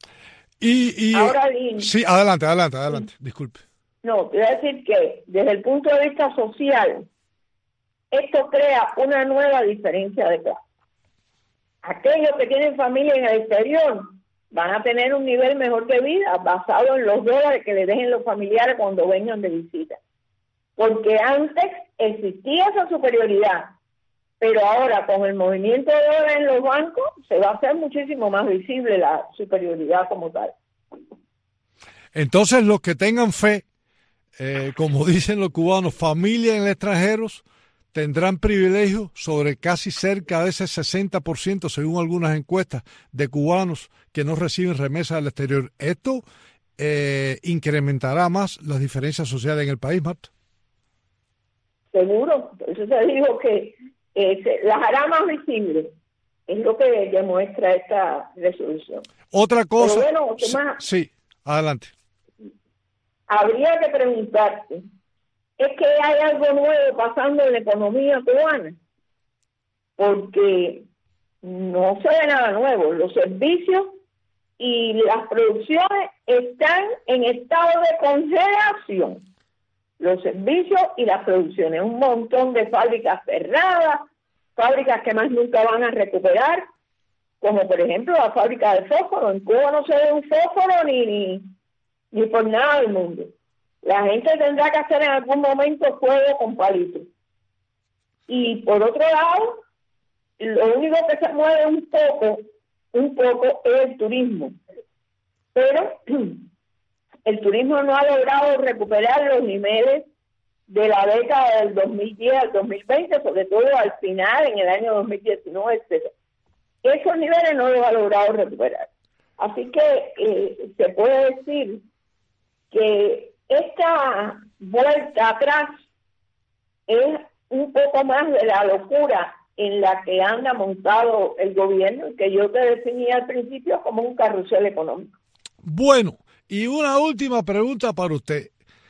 Speaker 1: Ahora, sí, adelante, disculpe.
Speaker 7: No, quiero decir que desde el punto de vista social, esto crea una nueva diferencia de clase. Aquellos que tienen familia en el exterior van a tener un nivel mejor de vida basado en los dólares que le dejen los familiares cuando vengan de visita. Porque antes existía esa superioridad, pero ahora con el movimiento de dólares en los bancos se va a hacer muchísimo más visible la superioridad como tal.
Speaker 1: Entonces los que tengan fe, como dicen los cubanos, familia en extranjeros, tendrán privilegios sobre casi cerca de ese 60%, según algunas encuestas, de cubanos que no reciben remesas del exterior. ¿Esto incrementará más las diferencias sociales en el país, Marta?
Speaker 7: Seguro, eso te digo que las hará más visibles. Es lo que demuestra esta resolución.
Speaker 1: Otra cosa...
Speaker 7: Pero bueno, Tomás,
Speaker 1: sí, adelante.
Speaker 7: Habría que preguntarse, ¿es que hay algo nuevo pasando en la economía cubana? Porque no se ve nada nuevo. Los servicios y las producciones están en estado de congelación. Los servicios y las producciones. Un montón de fábricas cerradas, fábricas que más nunca van a recuperar, como por ejemplo la fábrica de fósforo. En Cuba no se ve un fósforo ni por nada del mundo. La gente tendrá que hacer en algún momento fuego con palitos. Y por otro lado, lo único que se mueve un poco es el turismo. Pero el turismo no ha logrado recuperar los niveles de la década del 2010 al 2020, sobre todo al final, en el año 2019, etc. Esos niveles no los ha logrado recuperar. Así que se puede decir que esta vuelta atrás es un poco más de la locura en la que anda montado el gobierno, que yo te definía al principio como un carrusel económico.
Speaker 1: Bueno, y una última pregunta para usted.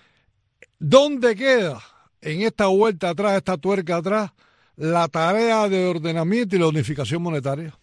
Speaker 1: ¿Dónde queda en esta vuelta atrás, esta tuerca atrás, la tarea de ordenamiento y la unificación monetaria?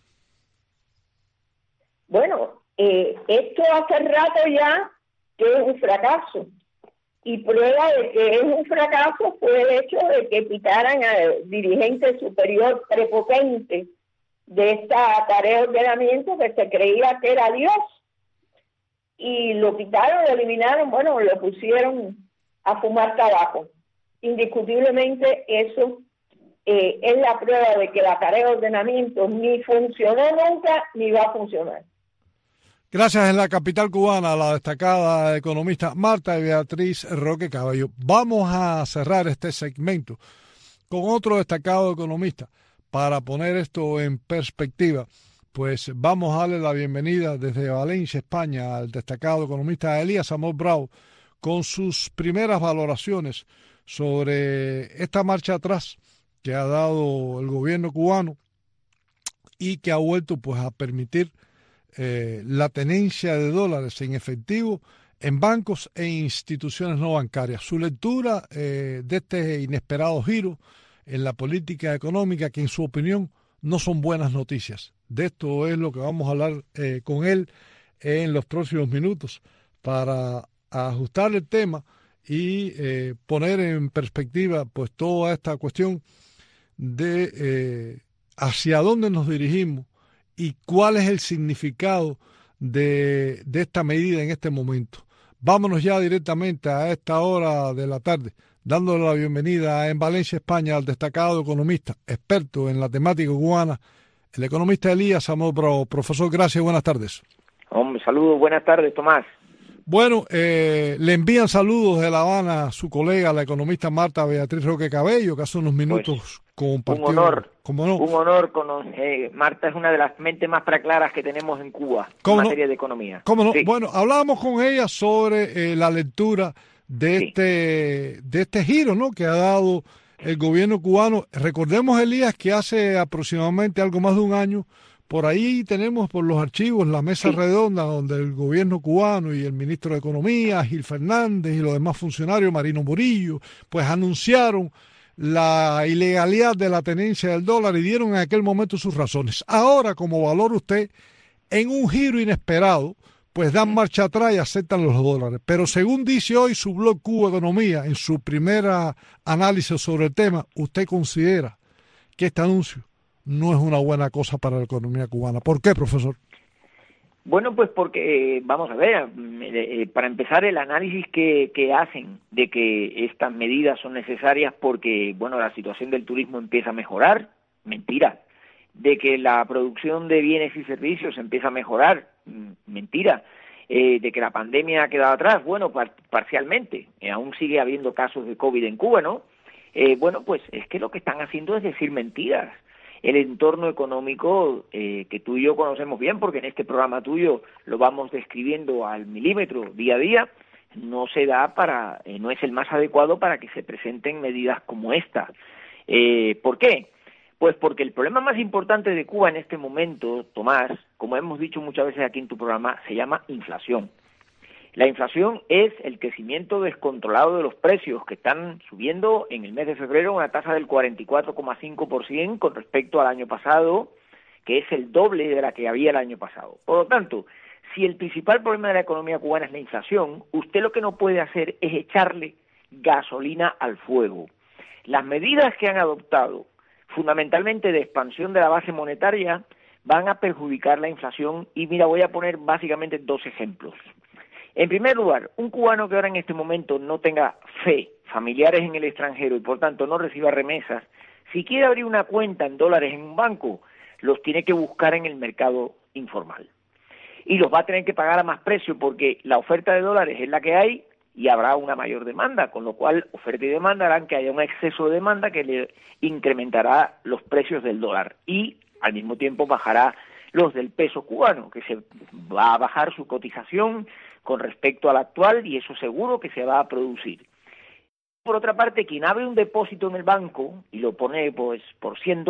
Speaker 7: Bueno, esto hace rato ya que es un fracaso. Y prueba de que es un fracaso fue el hecho de que quitaran al dirigente superior prepotente de esta tarea de ordenamiento, que se creía que era Dios. Y lo quitaron, lo eliminaron, bueno, lo pusieron a fumar tabaco. Indiscutiblemente eso es la prueba de que la tarea de ordenamiento ni funcionó nunca ni va a funcionar.
Speaker 1: Gracias. En la capital cubana, la destacada economista Marta Beatriz Roque Caballo. Vamos a cerrar este segmento con otro destacado economista para poner esto en perspectiva. Pues vamos a darle la bienvenida desde Valencia, España, al destacado economista Elías Amor Bravo, con sus primeras valoraciones sobre esta marcha atrás que ha dado el gobierno cubano y que ha vuelto pues a permitir la tenencia de dólares en efectivo en bancos e instituciones no bancarias. Su lectura de este inesperado giro en la política económica, que en su opinión no son buenas noticias. De esto es lo que vamos a hablar con él en los próximos minutos para ajustar el tema y poner en perspectiva pues toda esta cuestión de hacia dónde nos dirigimos y cuál es el significado de esta medida en este momento. Vámonos ya directamente a esta hora de la tarde, dándole la bienvenida en Valencia, España, al destacado economista, experto en la temática cubana, el economista Elías Amor Bravo. Profesor, gracias, buenas tardes.
Speaker 8: Hombre, saludos, buenas tardes, Tomás.
Speaker 1: Bueno, le envían saludos de La Habana a su colega, la economista Marta Beatriz Roque Cabello, que hace unos minutos compartió.
Speaker 8: Un honor,
Speaker 1: ¿Cómo no?
Speaker 8: un honor. Marta es una de las mentes más preclaras que tenemos en Cuba en materia de economía.
Speaker 1: ¿Cómo no?
Speaker 8: Sí.
Speaker 1: Bueno, hablábamos con ella sobre la lectura de este giro, ¿no?, que ha dado el gobierno cubano. Recordemos, Elías, que hace aproximadamente algo más de un año, por ahí tenemos por los archivos la mesa redonda donde el gobierno cubano y el ministro de Economía, Gil Fernández, y los demás funcionarios, Marino Murillo, pues anunciaron la ilegalidad de la tenencia del dólar y dieron en aquel momento sus razones. Ahora, como valora usted, en un giro inesperado, pues dan marcha atrás y aceptan los dólares. Pero según dice hoy su blog Cuba Economía, en su primera análisis sobre el tema, usted considera que este anuncio no es una buena cosa para la economía cubana. ¿Por qué, profesor?
Speaker 8: Bueno, pues porque, vamos a ver, para empezar, el análisis que hacen de que estas medidas son necesarias porque, bueno, la situación del turismo empieza a mejorar, mentira. De que la producción de bienes y servicios empieza a mejorar, mentira. De que la pandemia ha quedado atrás, bueno, parcialmente, aún sigue habiendo casos de COVID en Cuba, ¿no? Bueno, pues es que lo que están haciendo es decir mentiras. El entorno económico que tú y yo conocemos bien, porque en este programa tuyo lo vamos describiendo al milímetro día a día, no se da no es el más adecuado para que se presenten medidas como esta. ¿Por qué? Pues porque el problema más importante de Cuba en este momento, Tomás, como hemos dicho muchas veces aquí en tu programa, se llama inflación. La inflación es el crecimiento descontrolado de los precios, que están subiendo en el mes de febrero a una tasa del 44,5% con respecto al año pasado, que es el doble de la que había el año pasado. Por lo tanto, si el principal problema de la economía cubana es la inflación, usted lo que no puede hacer es echarle gasolina al fuego. Las medidas que han adoptado, fundamentalmente de expansión de la base monetaria, van a perjudicar la inflación y mira, voy a poner básicamente dos ejemplos. En primer lugar, un cubano que ahora en este momento no tenga familiares en el extranjero y por tanto no reciba remesas, si quiere abrir una cuenta en dólares en un banco, los tiene que buscar en el mercado informal. Y los va a tener que pagar a más precio porque la oferta de dólares es la que hay y habrá una mayor demanda, con lo cual oferta y demanda harán que haya un exceso de demanda que le incrementará los precios del dólar y al mismo tiempo bajará los del peso cubano, que se va a bajar su cotización con respecto al actual y eso seguro que se va a producir. Por otra parte, quien abre un depósito en el banco y lo pone pues por $100,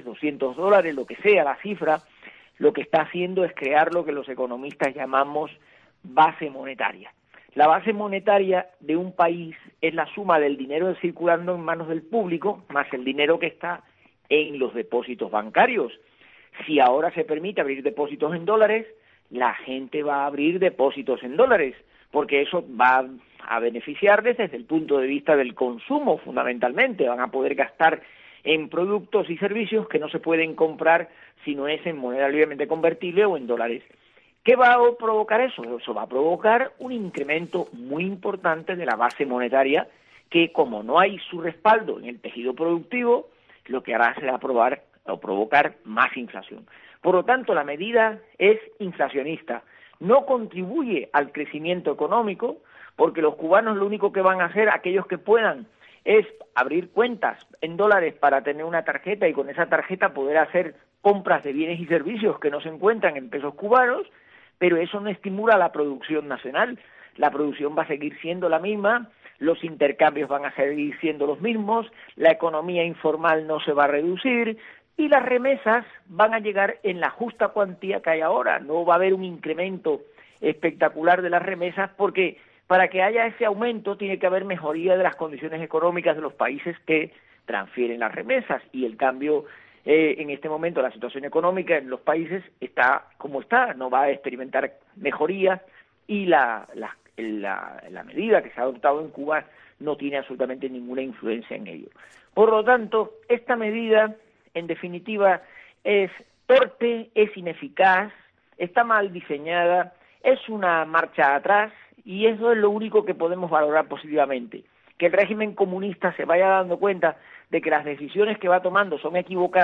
Speaker 8: $200, lo que sea la cifra, lo que está haciendo es crear lo que los economistas llamamos base monetaria. La base monetaria de un país es la suma del dinero circulando en manos del público más el dinero que está en los depósitos bancarios. Si ahora se permite abrir depósitos en dólares, la gente va a abrir depósitos en dólares, porque eso va a beneficiarles desde el punto de vista del consumo, fundamentalmente. Van a poder gastar en productos y servicios que no se pueden comprar si no es en moneda libremente convertible o en dólares. ¿Qué va a provocar eso? Eso va a provocar un incremento muy importante de la base monetaria que, como no hay su respaldo en el tejido productivo, lo que hará será provocar más inflación. Por lo tanto, la medida es inflacionista, no contribuye al crecimiento económico, porque los cubanos lo único que van a hacer, aquellos que puedan, es abrir cuentas en dólares para tener una tarjeta y con esa tarjeta poder hacer compras de bienes y servicios que no se encuentran en pesos cubanos, pero eso no estimula la producción nacional. La producción va a seguir siendo la misma, los intercambios van a seguir siendo los mismos, la economía informal no se va a reducir y las remesas van a llegar en la justa cuantía que hay ahora. No va a haber un incremento espectacular de las remesas porque para que haya ese aumento tiene que haber mejoría de las condiciones económicas de los países que transfieren las remesas y el cambio en este momento, la situación económica en los países está como está, no va a experimentar mejorías y la medida que se ha adoptado en Cuba no tiene absolutamente ninguna influencia en ello. Por lo tanto, esta medida, en definitiva, es torpe, es ineficaz, está mal diseñada, es una marcha atrás y eso es lo único que podemos valorar positivamente. Que el régimen comunista se vaya dando cuenta de que las decisiones que va tomando son equivocadas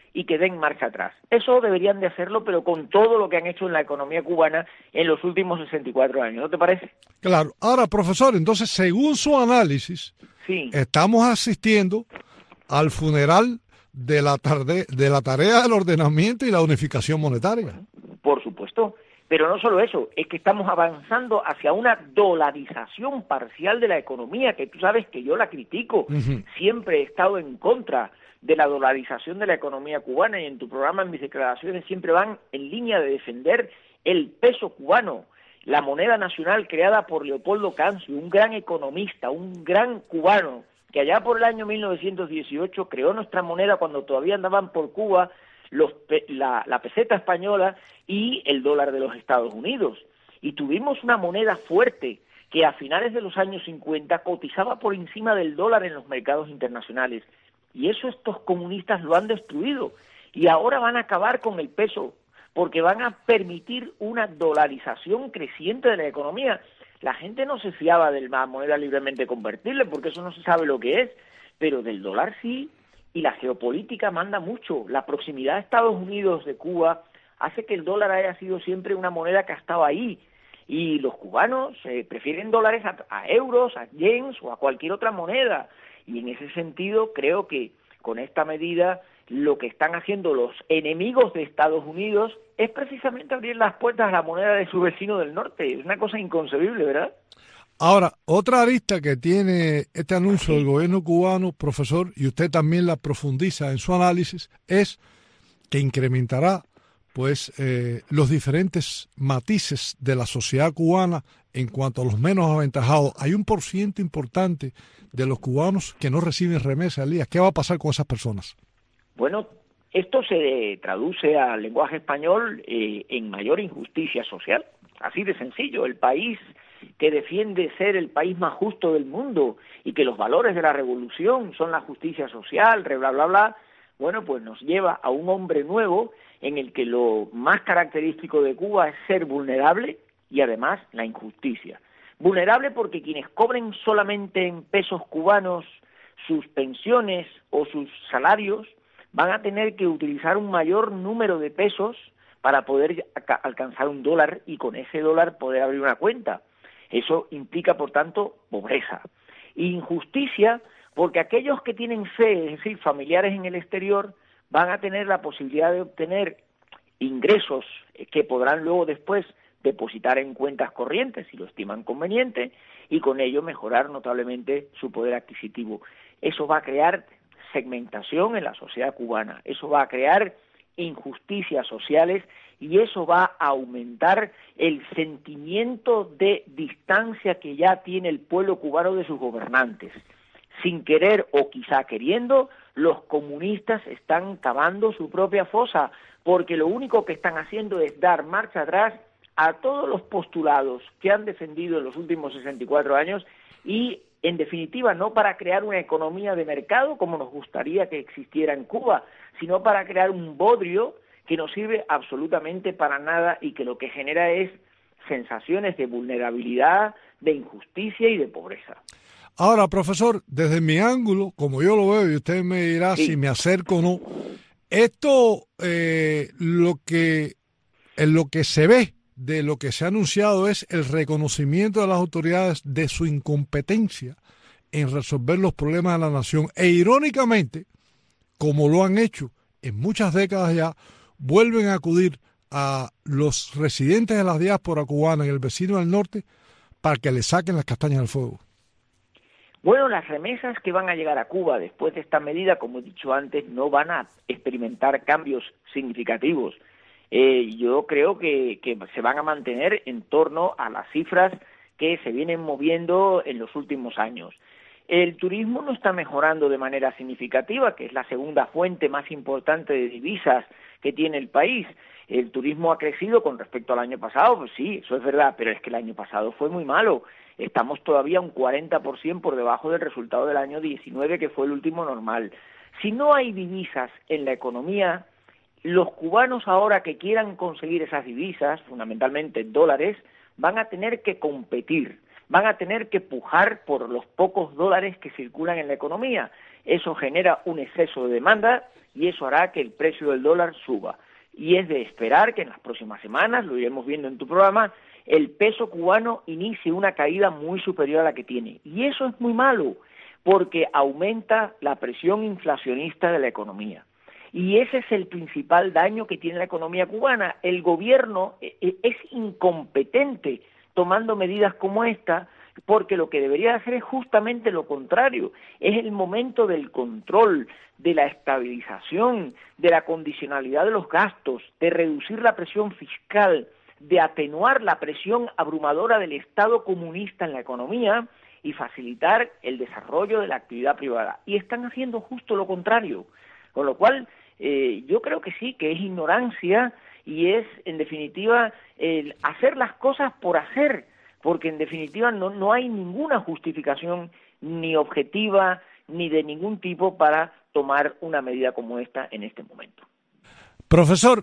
Speaker 8: y que den marcha atrás. Eso deberían de hacerlo, pero con todo lo que han hecho en la economía cubana en los últimos 64 años, ¿no te parece?
Speaker 1: Claro. Ahora, profesor, entonces, según su análisis,
Speaker 8: Sí.
Speaker 1: estamos asistiendo al funeral de la tarea del ordenamiento y la unificación monetaria.
Speaker 8: Por supuesto, pero no solo eso, es que estamos avanzando hacia una dolarización parcial de la economía, que tú sabes que yo la critico, siempre he estado en contra de la dolarización de la economía cubana, y en tu programa, en mis declaraciones, siempre van en línea de defender el peso cubano, la moneda nacional creada por Leopoldo Cancio, un gran economista, un gran cubano, que allá por el año 1918 creó nuestra moneda cuando todavía andaban por Cuba la peseta española y el dólar de los Estados Unidos. Y tuvimos una moneda fuerte que a finales de los años 50 cotizaba por encima del dólar en los mercados internacionales. Y eso estos comunistas lo han destruido. Y ahora van a acabar con el peso, porque van a permitir una dolarización creciente de la economía. La gente no se fiaba de la moneda libremente convertible, porque eso no se sabe lo que es, pero del dólar sí, y la geopolítica manda mucho. La proximidad de Estados Unidos de Cuba hace que el dólar haya sido siempre una moneda que ha estado ahí, y los cubanos prefieren dólares a euros, a yens o a cualquier otra moneda, y en ese sentido creo que con esta medida lo que están haciendo los enemigos de Estados Unidos es precisamente abrir las puertas a la moneda de su vecino del norte. Es una cosa inconcebible, ¿verdad?
Speaker 1: Ahora, otra arista que tiene este anuncio del gobierno cubano, profesor, y usted también la profundiza en su análisis, es que incrementará pues los diferentes matices de la sociedad cubana en cuanto a los menos aventajados. Hay un % importante de los cubanos que no reciben remesas, Elías. ¿Qué va a pasar con esas personas?
Speaker 8: Bueno, esto se traduce al lenguaje español en mayor injusticia social, así de sencillo. El país que defiende ser el país más justo del mundo y que los valores de la revolución son la justicia social, bla, bla, bla, bueno, pues nos lleva a un hombre nuevo en el que lo más característico de Cuba es ser vulnerable y además la injusticia. Vulnerable porque quienes cobren solamente en pesos cubanos sus pensiones o sus salarios van a tener que utilizar un mayor número de pesos para poder alcanzar un dólar y con ese dólar poder abrir una cuenta. Eso implica, por tanto, pobreza. Injusticia porque aquellos que tienen fe, es decir, familiares en el exterior, van a tener la posibilidad de obtener ingresos que podrán luego después depositar en cuentas corrientes si lo estiman conveniente y con ello mejorar notablemente su poder adquisitivo. Eso va a crear segmentación en la sociedad cubana, eso va a crear injusticias sociales y eso va a aumentar el sentimiento de distancia que ya tiene el pueblo cubano de sus gobernantes. Sin querer o quizá queriendo, los comunistas están cavando su propia fosa, porque lo único que están haciendo es dar marcha atrás a todos los postulados que han defendido en los últimos 64 años y, en definitiva, no para crear una economía de mercado como nos gustaría que existiera en Cuba, sino para crear un bodrio que no sirve absolutamente para nada y que lo que genera es sensaciones de vulnerabilidad, de injusticia y de pobreza.
Speaker 1: Ahora, profesor, desde mi ángulo, como yo lo veo, y usted me dirá si me acerco o no, esto, en lo que se ve de lo que se ha anunciado es el reconocimiento de las autoridades de su incompetencia en resolver los problemas de la nación. E irónicamente, como lo han hecho en muchas décadas ya, vuelven a acudir a los residentes de la diáspora cubana en el vecino del norte para que le saquen las castañas del fuego.
Speaker 8: Bueno, las remesas que van a llegar a Cuba después de esta medida, como he dicho antes, no van a experimentar cambios significativos. Yo creo que se van a mantener en torno a las cifras que se vienen moviendo en los últimos años. El turismo no está mejorando de manera significativa, que es la segunda fuente más importante de divisas que tiene el país. El turismo ha crecido con respecto al año pasado, pues sí, eso es verdad, pero es que el año pasado fue muy malo. Estamos todavía un 40% por debajo del resultado del año 19, que fue el último normal. Si no hay divisas en la economía, los cubanos ahora que quieran conseguir esas divisas, fundamentalmente dólares, van a tener que competir, van a tener que pujar por los pocos dólares que circulan en la economía. eso genera un exceso de demanda y eso hará que el precio del dólar suba. Y es de esperar que en las próximas semanas, lo iremos viendo en tu programa, el peso cubano inicie una caída muy superior a la que tiene. Y eso es muy malo, porque aumenta la presión inflacionista de la economía. Y ese es el principal daño que tiene la economía cubana. El gobierno es incompetente tomando medidas como esta, porque lo que debería hacer es justamente lo contrario. Es el momento del control, de la estabilización, de la condicionalidad de los gastos, de reducir la presión fiscal, de atenuar la presión abrumadora del Estado comunista en la economía y facilitar el desarrollo de la actividad privada. Y están haciendo justo lo contrario. Con lo cual, yo creo que sí, que es ignorancia y es, en definitiva, el hacer las cosas por hacer, porque en definitiva no hay ninguna justificación ni objetiva ni de ningún tipo para tomar una medida como esta en este momento.
Speaker 1: Profesor,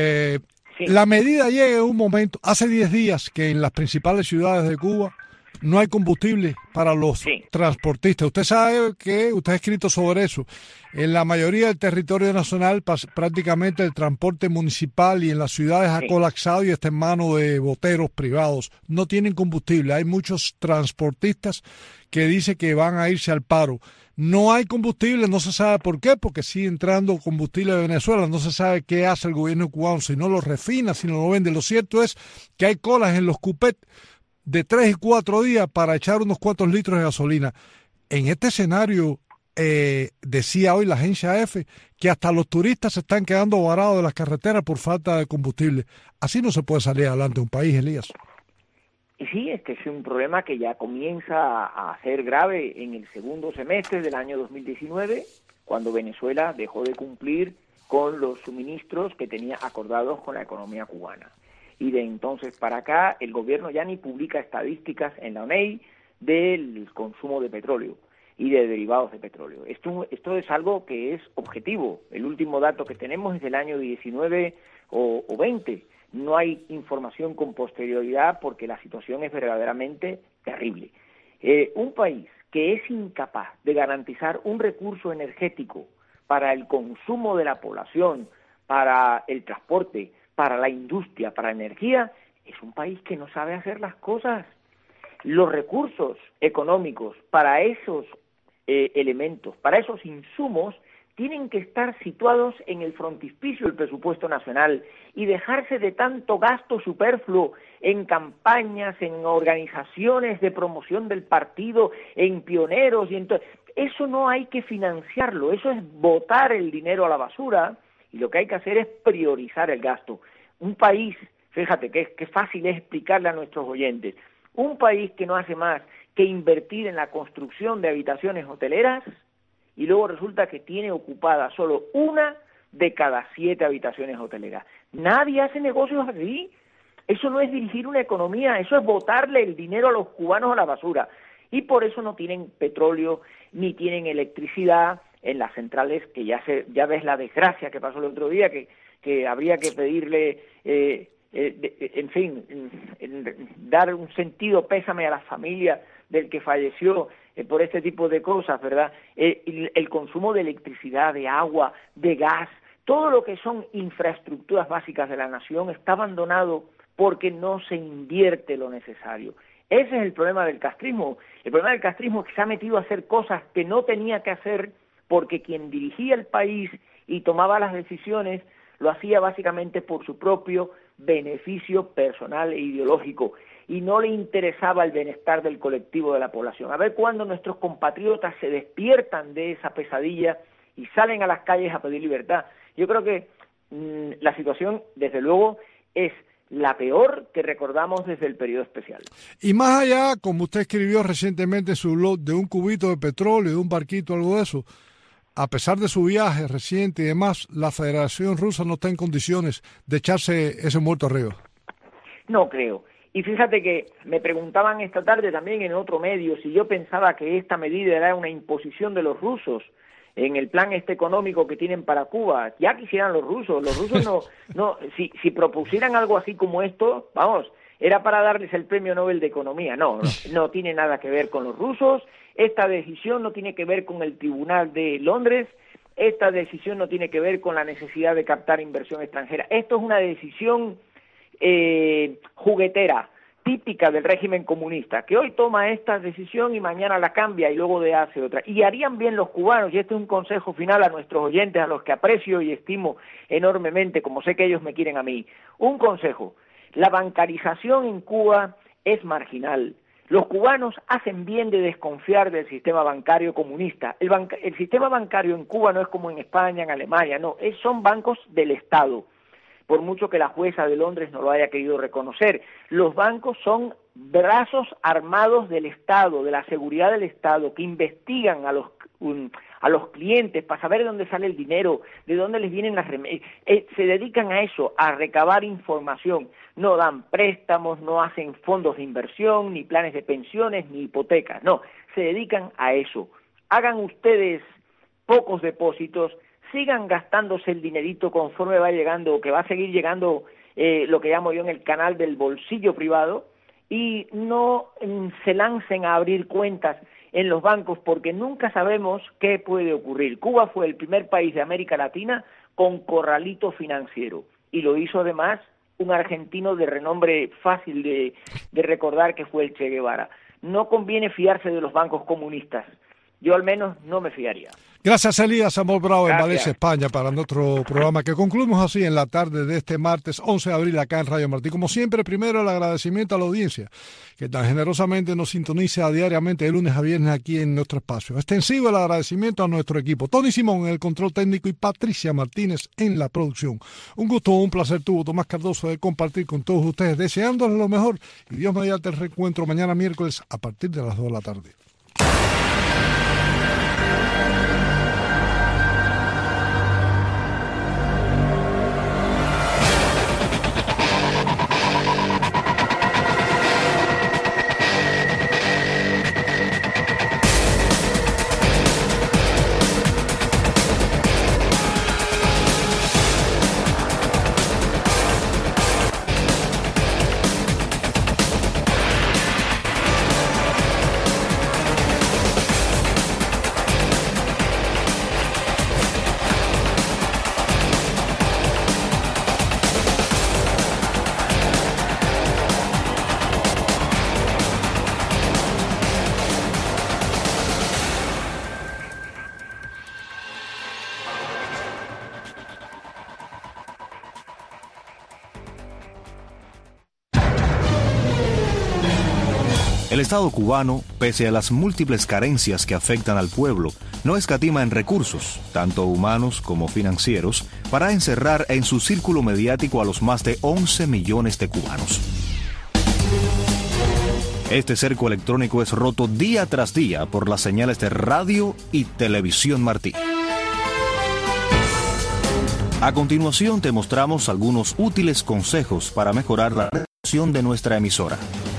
Speaker 8: sí.
Speaker 1: La medida llega en un momento, hace 10 días que en las principales ciudades de Cuba no hay combustible para los transportistas. Usted sabe que usted ha escrito sobre eso. En la mayoría del territorio nacional prácticamente el transporte municipal y en las ciudades ha colapsado y está en manos de boteros privados. No tienen combustible. Hay muchos transportistas que dicen que van a irse al paro. No hay combustible, no se sabe por qué, porque sigue entrando combustible de Venezuela. No se sabe qué hace el gobierno cubano, si no lo refina, si no lo vende. Lo cierto es que hay colas en los cupés de 3 y 4 días para echar unos cuantos litros de gasolina. En este escenario, decía hoy la agencia EFE que hasta los turistas se están quedando varados de las carreteras por falta de combustible. Así no se puede salir adelante un país, Elías.
Speaker 8: Y sí, es que es un problema que ya comienza a ser grave en el segundo semestre del año 2019, cuando Venezuela dejó de cumplir con los suministros que tenía acordados con la economía cubana. Y de entonces para acá el gobierno ya ni publica estadísticas en la ONEI del consumo de petróleo y de derivados de petróleo. Esto es algo que es objetivo. El último dato que tenemos es del año 19 o 20. No hay información con posterioridad porque la situación es verdaderamente terrible. Un país que es incapaz de garantizar un recurso energético para el consumo de la población, para el transporte, para la industria, para la energía, es un país que no sabe hacer las cosas. Los recursos económicos para esos elementos, para esos insumos, tienen que estar situados en el frontispicio del presupuesto nacional y dejarse de tanto gasto superfluo en campañas, en organizaciones de promoción del partido, en pioneros y en todo. Eso no hay que financiarlo, eso es botar el dinero a la basura. Y lo que hay que hacer es priorizar el gasto. Un país, fíjate que fácil es explicarle a nuestros oyentes, un país que no hace más que invertir en la construcción de habitaciones hoteleras y luego resulta que tiene ocupada solo 1 de cada 7 habitaciones hoteleras. Nadie hace negocios así. Eso no es dirigir una economía, eso es botarle el dinero a los cubanos a la basura. Y por eso no tienen petróleo ni tienen electricidad en las centrales, que ya ves la desgracia que pasó el otro día, que habría que pedirle, en fin, dar un sentido pésame a las familias del que falleció por este tipo de cosas, ¿verdad? El consumo de electricidad, de agua, de gas, todo lo que son infraestructuras básicas de la nación está abandonado porque no se invierte lo necesario. Ese es el problema del castrismo. El problema del castrismo es que se ha metido a hacer cosas que no tenía que hacer porque quien dirigía el país y tomaba las decisiones lo hacía básicamente por su propio beneficio personal e ideológico y no le interesaba el bienestar del colectivo de la población. A ver cuándo nuestros compatriotas se despiertan de esa pesadilla y salen a las calles a pedir libertad. Yo creo que la situación, desde luego, es la peor que recordamos desde el periodo especial.
Speaker 1: Y más allá, como usted escribió recientemente en su blog, de un cubito de petróleo, de un barquito, algo de eso, a pesar de su viaje reciente y demás, la Federación Rusa no está en condiciones de echarse ese muerto arriba.
Speaker 8: No creo. Y fíjate que me preguntaban esta tarde también en otro medio si yo pensaba que esta medida era una imposición de los rusos en el plan económico que tienen para Cuba. Ya quisieran los rusos no si propusieran algo así como esto, vamos, era para darles el premio Nobel de Economía. No tiene nada que ver con los rusos, esta decisión no tiene que ver con el Tribunal de Londres, esta decisión no tiene que ver con la necesidad de captar inversión extranjera. Esto es una decisión juguetera, típica del régimen comunista, que hoy toma esta decisión y mañana la cambia y luego hace otra. Y harían bien los cubanos, y este es un consejo final a nuestros oyentes, a los que aprecio y estimo enormemente, como sé que ellos me quieren a mí. Un consejo: la bancarización en Cuba es marginal. Los cubanos hacen bien de desconfiar del sistema bancario comunista. El sistema bancario en Cuba no es como en España, en Alemania, no, son bancos del Estado, por mucho que la jueza de Londres no lo haya querido reconocer. Los bancos son brazos armados del Estado, de la seguridad del Estado, que investigan a los clientes para saber de dónde sale el dinero, de dónde les vienen las remesas. Se dedican a eso, a recabar información. No dan préstamos, no hacen fondos de inversión, ni planes de pensiones, ni hipotecas. No, se dedican a eso. Hagan ustedes pocos depósitos, sigan gastándose el dinerito conforme va llegando, que va a seguir llegando lo que llamo yo en el canal del bolsillo privado, y no se lancen a abrir cuentas en los bancos, porque nunca sabemos qué puede ocurrir. Cuba fue el primer país de América Latina con corralito financiero, y lo hizo además un argentino de renombre fácil de recordar, que fue el Che Guevara. No conviene fiarse de los bancos comunistas. Yo al menos no me fiaría.
Speaker 1: Gracias, Elías Amor Bravo, en
Speaker 8: Gracias.
Speaker 1: Valencia, España, para nuestro programa, que concluimos así en la tarde de este martes 11 de abril acá en Radio Martí. Como siempre, primero el agradecimiento a la audiencia que tan generosamente nos sintoniza diariamente de lunes a viernes aquí en nuestro espacio. Extensivo el agradecimiento a nuestro equipo: Tony Simón en el control técnico y Patricia Martínez en la producción. Un gusto, un placer tuvo Tomás Cardoso de compartir con todos ustedes, deseándoles lo mejor, y Dios mediante el reencuentro mañana miércoles a partir de las 2 de la tarde.
Speaker 9: El Estado cubano, pese a las múltiples carencias que afectan al pueblo, no escatima en recursos, tanto humanos como financieros, para encerrar en su círculo mediático a los más de 11 millones de cubanos. Este cerco electrónico es roto día tras día por las señales de radio y televisión Martí. A continuación te mostramos algunos útiles consejos para mejorar la recepción de nuestra emisora.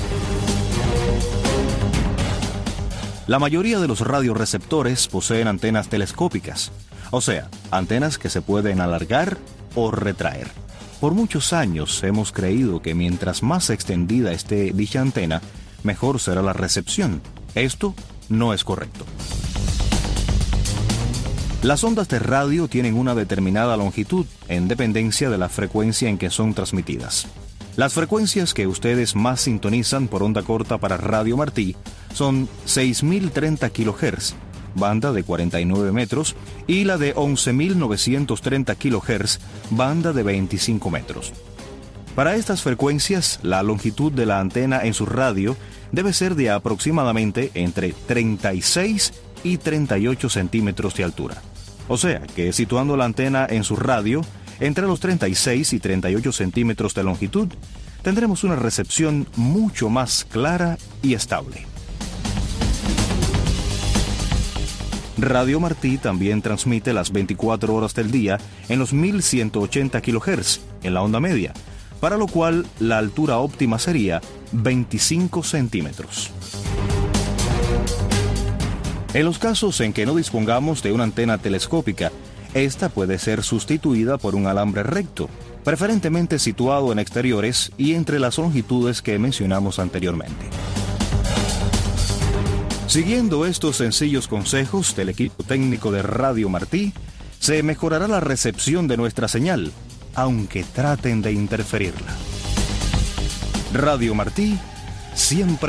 Speaker 9: La mayoría de los radioreceptores poseen antenas telescópicas, o sea, antenas que se pueden alargar o retraer. Por muchos años hemos creído que mientras más extendida esté dicha antena, mejor será la recepción. Esto no es correcto. Las ondas de radio tienen una determinada longitud en dependencia de la frecuencia en que son transmitidas. Las frecuencias que ustedes más sintonizan por onda corta para Radio Martí son 6.030 kHz, banda de 49 metros, y la de 11.930 kHz, banda de 25 metros. Para estas frecuencias, la longitud de la antena en su radio debe ser de aproximadamente entre 36 y 38 centímetros de altura. O sea que situando la antena en su radio entre los 36 y 38 centímetros de longitud, tendremos una recepción mucho más clara y estable. Radio Martí también transmite las 24 horas del día en los 1180 kHz en la onda media, para lo cual la altura óptima sería 25 centímetros. En los casos en que no dispongamos de una antena telescópica, esta puede ser sustituida por un alambre recto, preferentemente situado en exteriores y entre las longitudes que mencionamos anteriormente. Siguiendo estos sencillos consejos del equipo técnico de Radio Martí, se mejorará la recepción de nuestra señal, aunque traten de interferirla. Radio Martí, siempre